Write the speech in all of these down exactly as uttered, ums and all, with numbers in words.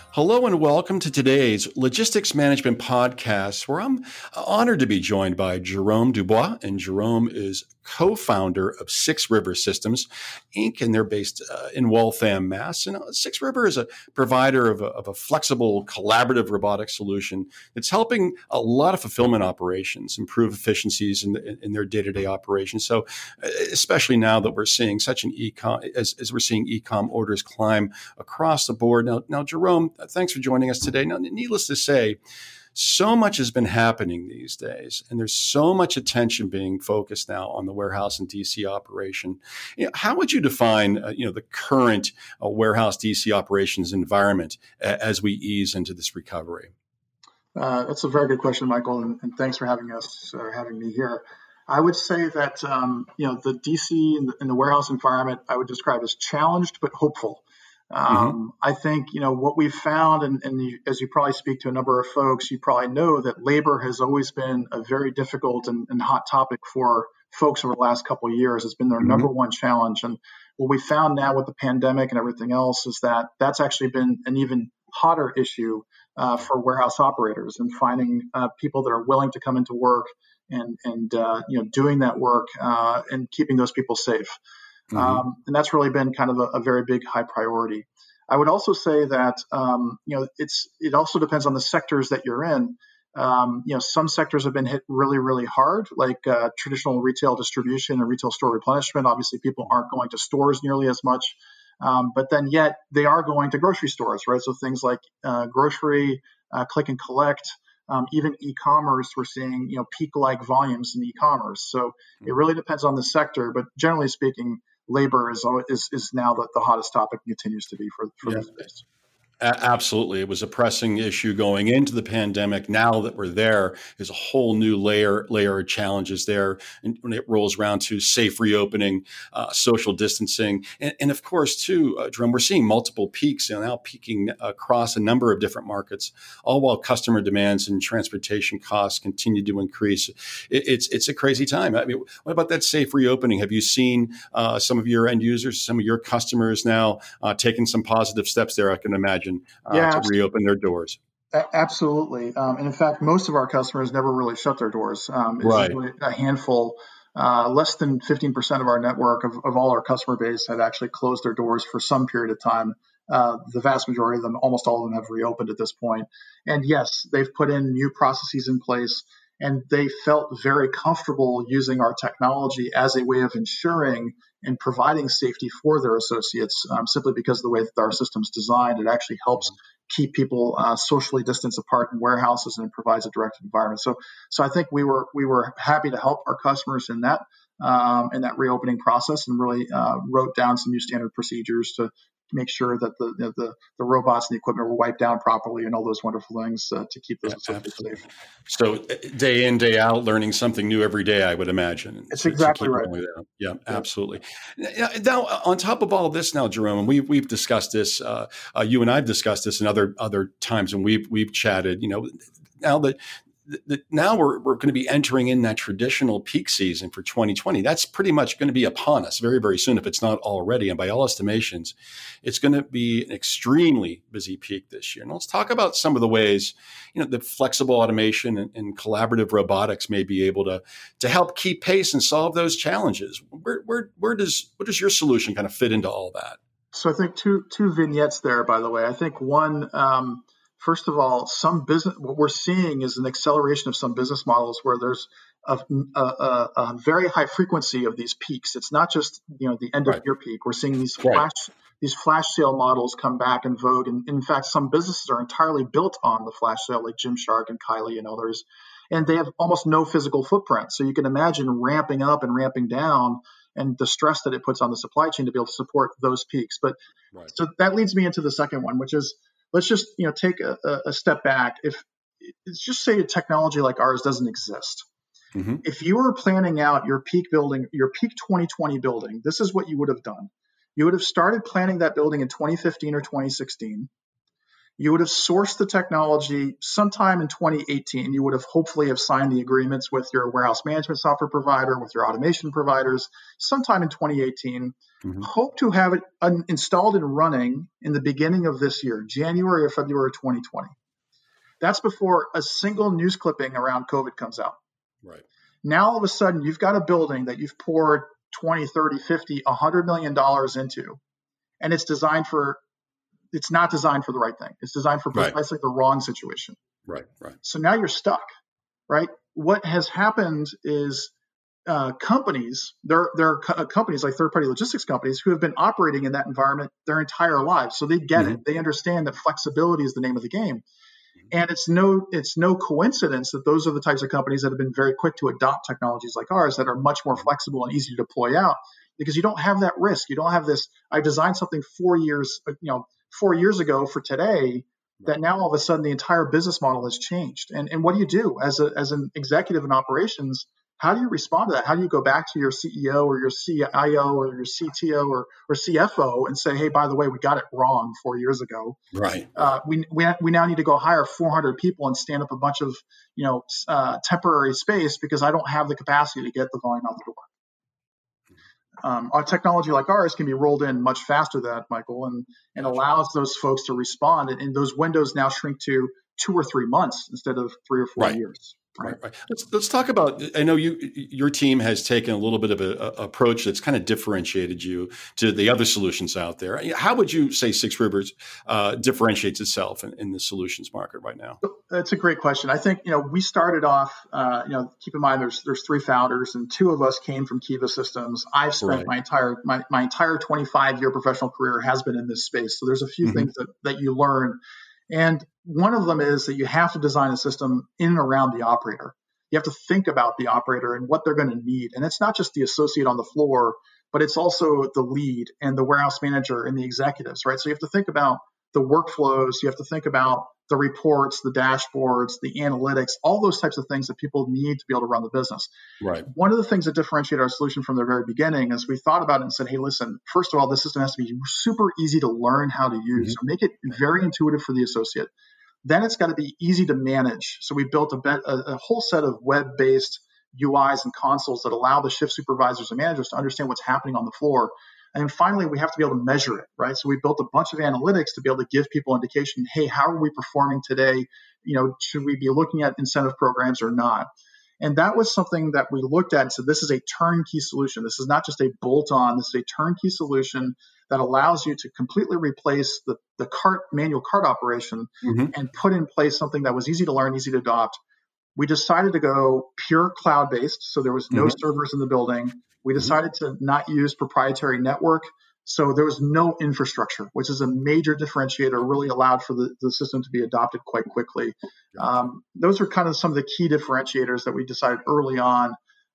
Hello and welcome to today's Logistics Management Podcast, where I'm honored to be joined by Jerome Dubois. And Jerome is co-founder of Six River Systems, Incorporated, and they're based uh, in Waltham, Mass. And uh, Six River is a provider of a, of a flexible, collaborative robotic solution that's helping a lot of fulfillment operations improve efficiencies in, in, in their day-to-day operations. So, uh, especially now that we're seeing such an e-com, as, as we're seeing e-com orders climb across the board. Now, now, Jerome, thanks for joining us today. Now, needless to say, so much has been happening these days, and there's so much attention being focused now on the warehouse and D C operation. You know, how would you define, uh, you know, the current uh, warehouse D C operations environment uh, as we ease into this recovery? Uh, that's a very good question, Michael, and, and thanks for having us or having me here. I would say that um, you know the D C and the, and the warehouse environment I would describe as challenged but hopeful. Um, mm-hmm. I think, you know, what we've found, and, and you, as you probably speak to a number of folks, you probably know that labor has always been a very difficult and, and hot topic for folks over the last couple of years. It's been their mm-hmm. number one challenge. And what we found now with the pandemic and everything else is that that's actually been an even hotter issue uh, for warehouse operators, and finding uh, people that are willing to come into work and, and uh, you know, doing that work uh, and keeping those people safe. Mm-hmm. Um, and that's really been kind of a, a very big high priority. I would also say that um, you know it's it also depends on the sectors that you're in. Um, you know, some sectors have been hit really, really hard, like uh, traditional retail distribution and retail store replenishment. Obviously, people aren't going to stores nearly as much, um, but then yet they are going to grocery stores, right? So things like uh, grocery, uh, click and collect. Um, even e-commerce, we're seeing you know peak-like volumes in e-commerce. So it really depends on the sector, but generally speaking, labor is is is now the, the hottest topic and continues to be for, for yeah. this space. Absolutely. It was a pressing issue going into the pandemic. Now that we're there, there's a whole new layer layer of challenges there. And when it rolls around to safe reopening, uh, social distancing, and, and of course, too, uh, Jerome, we're seeing multiple peaks, you know, now peaking across a number of different markets, all while customer demands and transportation costs continue to increase. It, it's it's a crazy time. I mean, what about that safe reopening? Have you seen uh, some of your end users, some of your customers now uh, taking some positive steps there? I can imagine. Uh, yeah, to reopen their doors. Absolutely. Um, and in fact, most of our customers never really shut their doors. Um, it's right. really a handful, uh, less than fifteen percent of our network of, of all our customer base have actually closed their doors for some period of time. Uh, the vast majority of them, almost all of them, have reopened at this point. And yes, they've put in new processes in place, and they felt very comfortable using our technology as a way of ensuring and providing safety for their associates, um, simply because of the way that our system's designed. It actually helps keep people uh, socially distanced apart in warehouses, and it provides a direct environment. So, so I think we were we were happy to help our customers in that um, in that reopening process, and really uh, wrote down some new standard procedures to make sure that the, you know, the the robots and the equipment were wiped down properly, and all those wonderful things uh, to keep those yeah, associates safe. So day in, day out, learning something new every day, I would imagine. It's to, exactly to right. Yeah, yeah, absolutely. Now, now, on top of all of this now, Jerome, and we've, we've discussed this, uh, uh, you and I have discussed this in other, other times when we've, we've chatted, you know, now that The, now we're, we're going to be entering in that traditional peak season for twenty twenty. That's pretty much going to be upon us very, very soon, if it's not already. And by all estimations, it's going to be an extremely busy peak this year. And let's talk about some of the ways, you know, that flexible automation and, and collaborative robotics may be able to, to help keep pace and solve those challenges. Where, where, where does, what does your solution kind of fit into all that? So I think two, two vignettes there, by the way. I think one, um, First of all, some business, what we're seeing is an acceleration of some business models where there's a, a, a, a very high frequency of these peaks. It's not just, you know, the end of year peak. We're seeing these right. flash these flash sale models come back in vogue, and in fact, some businesses are entirely built on the flash sale, like Gymshark and Kylie and others, and they have almost no physical footprint. So you can imagine ramping up and ramping down, and the stress that it puts on the supply chain to be able to support those peaks. But right. So that leads me into the second one, which is, let's just, you know, take a, a step back. If it's just say a technology like ours doesn't exist. Mm-hmm. If you were planning out your peak building, your peak twenty twenty building, this is what you would have done. You would have started planning that building in twenty fifteen or twenty sixteen. You would have sourced the technology sometime in twenty eighteen. You would have hopefully have signed the agreements with your warehouse management software provider, with your automation providers, sometime in twenty eighteen. Mm-hmm. Hope to have it un- installed and running in the beginning of this year, January or February twenty twenty. That's before a single news clipping around COVID comes out. Right. Now, all of a sudden, you've got a building that you've poured twenty, thirty, fifty, one hundred million dollars into, and it's designed for It's not designed for the right thing. It's designed for precisely right. the wrong situation. Right, right. So now you're stuck, right? What has happened is uh, companies, there, there are co- companies like third-party logistics companies who have been operating in that environment their entire lives. So they get mm-hmm. it. They understand that flexibility is the name of the game. Mm-hmm. And it's no, it's no coincidence that those are the types of companies that have been very quick to adopt technologies like ours that are much more flexible and easy to deploy out, because you don't have that risk. You don't have this, I designed something four years, you know, four years ago for today, that now all of a sudden the entire business model has changed. And, and what do you do as a, as an executive in operations? How do you respond to that? How do you go back to your C E O or your C I O or your C T O or, or C F O and say, hey, by the way, we got it wrong four years ago. Right. Uh, we, we we now need to go hire four hundred people and stand up a bunch of, you know, uh, temporary space because I don't have the capacity to get the volume out the door. Um, a technology like ours can be rolled in much faster than that, Michael, and, and allows those folks to respond. And, and those windows now shrink to two or three months instead of three or four right. years. Right, right. Let's let's talk about. I know you your team has taken a little bit of a, a approach that's kind of differentiated you to the other solutions out there. How would you say Six Rivers uh, differentiates itself in, in the solutions market right now? That's a great question. I think you know we started off. Uh, you know, keep in mind there's there's three founders and two of us came from Kiva Systems. I've spent right. my entire my, my entire twenty-five year professional career has been in this space. So there's a few mm-hmm. things that that you learn. And one of them is that you have to design a system in and around the operator. You have to think about the operator and what they're going to need. And it's not just the associate on the floor, but it's also the lead and the warehouse manager and the executives, right? So you have to think about the workflows. You have to think about the reports, the dashboards, the analytics, all those types of things that people need to be able to run the business. Right. One of the things that differentiated our solution from the very beginning is we thought about it and said, hey, listen, first of all, this system has to be super easy to learn how to use. Mm-hmm. So make it very intuitive for the associate. Then it's got to be easy to manage. So we built a, be- a, a whole set of web-based U Is and consoles that allow the shift supervisors and managers to understand what's happening on the floor. And then finally, we have to be able to measure it, right? So we built a bunch of analytics to be able to give people indication, hey, how are we performing today? You know, should we be looking at incentive programs or not? And that was something that we looked at and said, this is a turnkey solution. This is not just a bolt-on. This is a turnkey solution that allows you to completely replace the, the cart manual cart operation mm-hmm. and put in place something that was easy to learn, easy to adopt. We decided to go pure cloud-based, so there was no mm-hmm. servers in the building. We decided mm-hmm. to not use proprietary network, so there was no infrastructure, which is a major differentiator, really allowed for the, the system to be adopted quite quickly. Um, those are kind of some of the key differentiators that we decided early on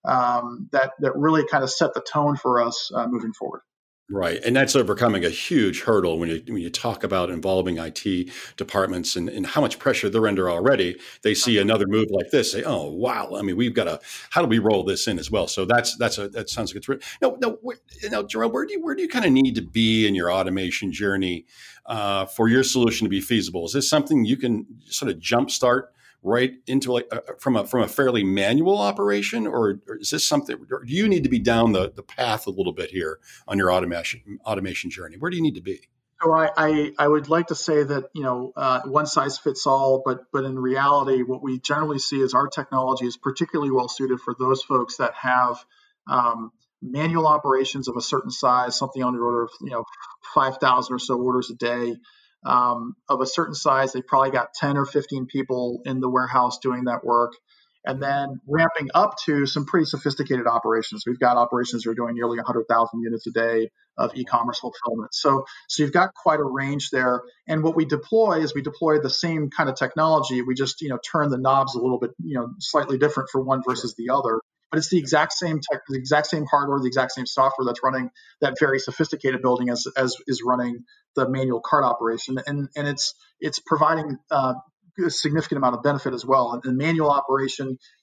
um, that, that really kind of set the tone for us uh, moving forward. Right. And that's overcoming a huge hurdle when you when you talk about involving I T departments and, and how much pressure they're under already. They see another move like this, say, oh, wow. I mean, we've got to, how do we roll this in as well? So that's, that's a, that sounds like it's, no, no, where, now, Jerome, where do you, where do you kind of need to be in your automation journey uh, for your solution to be feasible? Is this something you can sort of jumpstart right into like uh, from a from a fairly manual operation, or, or is this something? Or do you need to be down the, the path a little bit here on your automation automation journey? Where do you need to be? So I I, I would like to say that you know uh, one size fits all, but but in reality, what we generally see is our technology is particularly well suited for those folks that have um, manual operations of a certain size, something on the order of you know five thousand or so orders a day. Um, of a certain size, they probably got ten or fifteen people in the warehouse doing that work, and then ramping up to some pretty sophisticated operations. We've got operations that are doing nearly one hundred thousand units a day of e-commerce fulfillment. So, so you've got quite a range there. And what we deploy is we deploy the same kind of technology. We just, you know, turn the knobs a little bit, you know, slightly different for one versus the other. But it's the exact same tech, the exact same hardware, the exact same software that's running that very sophisticated building as as is running the manual cart operation, and and it's it's providing uh, a significant amount of benefit as well. In manual operation,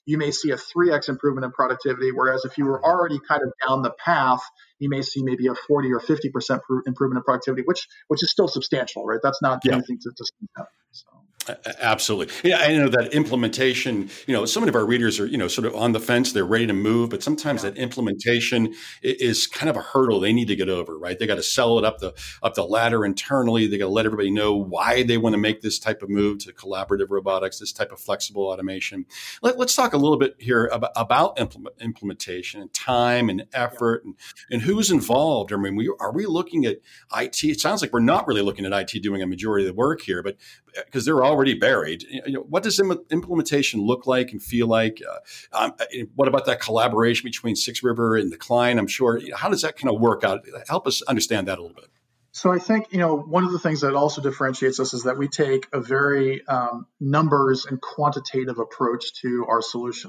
you may see a three x improvement in productivity. Whereas if you were already kind of down the path, you may see maybe a forty or fifty percent improvement in productivity, which which is still substantial, right? That's not Yeah. anything to, to sneeze at. So. Absolutely. Yeah, I know that implementation, you know, some of our readers are, you know, sort of on the fence, they're ready to move, but sometimes that implementation is kind of a hurdle they need to get over, right? They got to sell it up the up the ladder internally. They got to let everybody know why they want to make this type of move to collaborative robotics, this type of flexible automation. Let, let's talk a little bit here about, about implement, implementation and time and effort and, and who's involved. I mean, we, are we looking at I T? It sounds like we're not really looking at I T doing a majority of the work here, but because they're already buried. You know, what does Im- implementation look like and feel like? Uh, um, what about that collaboration between Six River and the client? I'm sure. How does that kind of work out? Help us understand that a little bit. So I think, you know, one of the things that also differentiates us is that we take a very um, numbers and quantitative approach to our solution.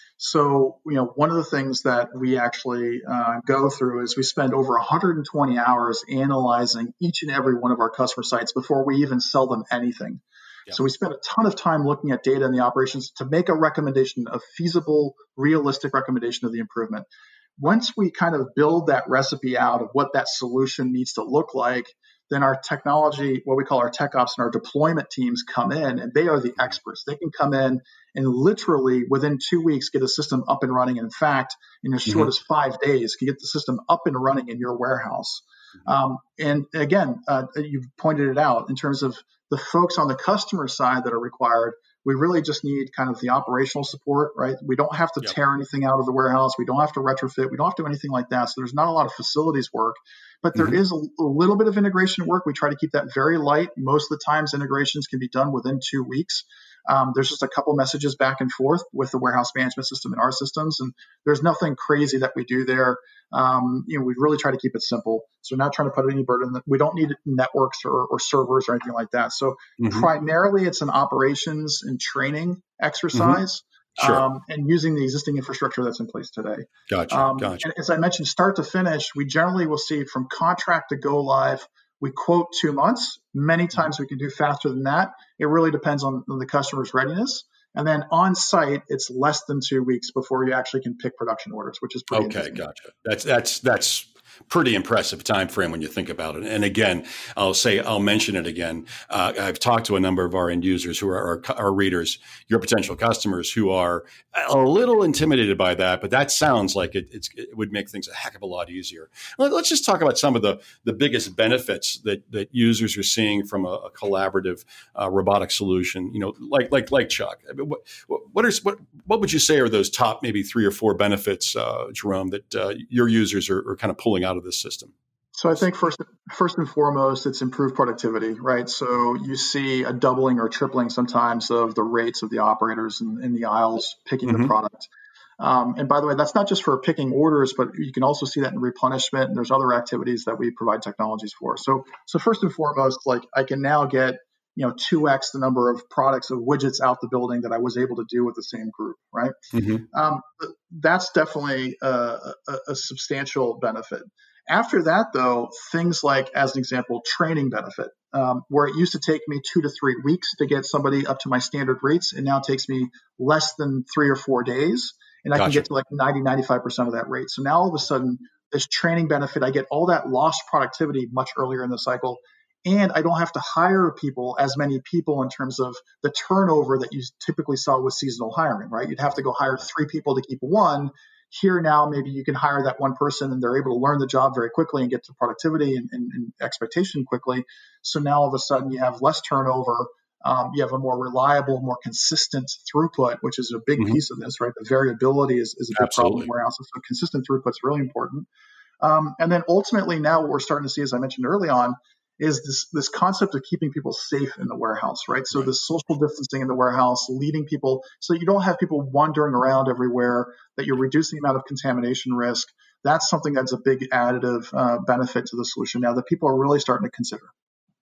So, you know, one of the things that we actually uh, go through is we spend over one hundred twenty hours analyzing each and every one of our customer sites before we even sell them anything. Yep. So we spend a ton of time looking at data and the operations to make a recommendation, a feasible, realistic recommendation of the improvement. Once we kind of build that recipe out of what that solution needs to look like, then our technology, what we call our tech ops and our deployment teams come in, and they are the experts. They can come in and literally within two weeks get a system up and running. In fact, in as short mm-hmm. as five days, can get the system up and running in your warehouse. Um, and again, uh, you've pointed it out in terms of the folks on the customer side that are required. We really just need kind of the operational support, right? We don't have to yep. tear anything out of the warehouse. We don't have to retrofit. We don't have to do anything like that. So there's not a lot of facilities work, but there mm-hmm. is a, a little bit of integration work. We try to keep that very light. Most of the times integrations can be done within two weeks. Um, there's just a couple messages back and forth with the warehouse management system and our systems, and there's nothing crazy that we do there. Um, you know, we really try to keep it simple. So we're not trying to put any burden. We don't need networks or, or servers or anything like that. So mm-hmm. primarily it's an operations and training exercise mm-hmm. sure. um, and using the existing infrastructure that's in place today. Gotcha. Um, gotcha. And as I mentioned, start to finish, we generally will see from contract to go live. We quote two months. Many times we can do faster than that. It really depends on, on the customer's readiness. And then on site, it's less than two weeks before you actually can pick production orders, which is pretty okay. amazing. Gotcha. That's that's that's pretty impressive time frame when you think about it. And again, I'll say I'll mention it again. Uh, I've talked to a number of our end users who are our, our readers, your potential customers, who are a little intimidated by that. But that sounds like it, it's, it would make things a heck of a lot easier. Let's just talk about some of the the biggest benefits that that users are seeing from a, a collaborative uh, robotic solution. You know, like like like Chuck. I mean, what what is what what would you say are those top maybe three or four benefits, uh, Jerome, that uh, your users are, are kind of pulling out of this system? So I think first, first and foremost, it's improved productivity, right? So you see a doubling or tripling sometimes of the rates of the operators in, in the aisles picking mm-hmm. the product. Um, and by the way, that's not just for picking orders, but you can also see that in replenishment. And there's other activities that we provide technologies for. So, so first and foremost, like I can now get, you know, two x the number of products of widgets out the building that I was able to do with the same group, right? Mm-hmm. Um, that's definitely a, a, a substantial benefit. After that, though, things like, as an example, training benefit, um, where it used to take me two to three weeks to get somebody up to my standard rates, it now takes me less than three or four days, and I gotcha. Can get to like ninety, ninety-five percent of that rate. So now all of a sudden, this training benefit, I get all that lost productivity much earlier in the cycle, and I don't have to hire people, as many people in terms of the turnover that you typically saw with seasonal hiring, right? You'd have to go hire three people to keep one. Here now, maybe you can hire that one person and they're able to learn the job very quickly and get to productivity and, and, and expectation quickly. So now all of a sudden you have less turnover. Um, you have a more reliable, more consistent throughput, which is a big mm-hmm. piece of this, right? The variability is, is a big Absolutely. Problem in warehouses. So consistent throughput is really important. Um, and then ultimately now what we're starting to see, as I mentioned early on, is this this concept of keeping people safe in the warehouse, right? So right. the social distancing in the warehouse, leading people, so you don't have people wandering around everywhere, that you're reducing the amount of contamination risk. That's something that's a big additive uh, benefit to the solution now that people are really starting to consider.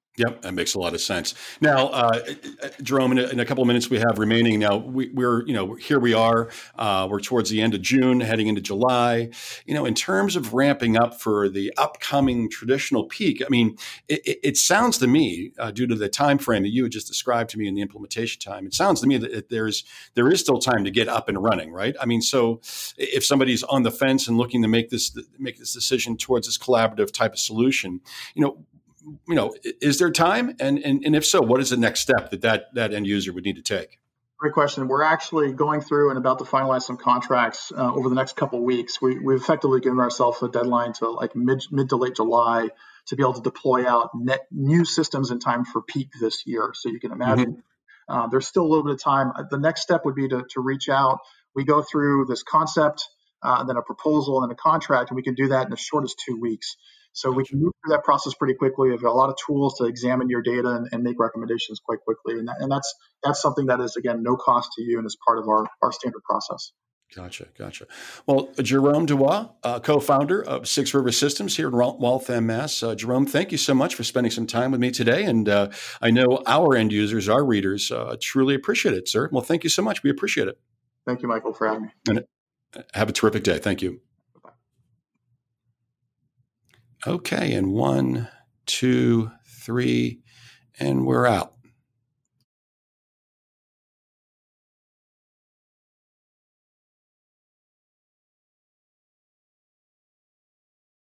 Yep, that makes a lot of sense. Now, uh, Jerome, in a, in a couple of minutes we have remaining. Now, we, we're you know here we are. Uh, we're towards the end of June, heading into July. You know, in terms of ramping up for the upcoming traditional peak, I mean, it, it, it sounds to me, uh, due to the time frame that you had just described to me in the implementation time, it sounds to me that there's there is still time to get up and running, right? I mean, so if somebody's on the fence and looking to make this make this decision towards this collaborative type of solution, you know. You know, is there time? And, and and if so, what is the next step that that, that end user would need to take? Great question. We're actually going through and about to finalize some contracts uh, over the next couple of weeks. We, we've effectively given ourselves a deadline to like mid mid to late July to be able to deploy out net new systems in time for peak this year. So you can imagine mm-hmm. uh, there's still a little bit of time. The next step would be to, to reach out. We go through this concept, uh, and then a proposal and a contract, and we can do that in as short as two weeks. So we can move through that process pretty quickly. We've got a lot of tools to examine your data and, and make recommendations quite quickly. And, that, and that's that's something that is, again, no cost to you and is part of our, our standard process. Gotcha, gotcha. Well, Jerome Dubois, uh, co-founder of Six River Systems here in Waltham, Mass. Uh, Jerome, thank you so much for spending some time with me today. And uh, I know our end users, our readers, uh, truly appreciate it, sir. Well, thank you so much. We appreciate it. Thank you, Michael, for having me. And have a terrific day. Thank you. Okay, and one, two, three, and we're out.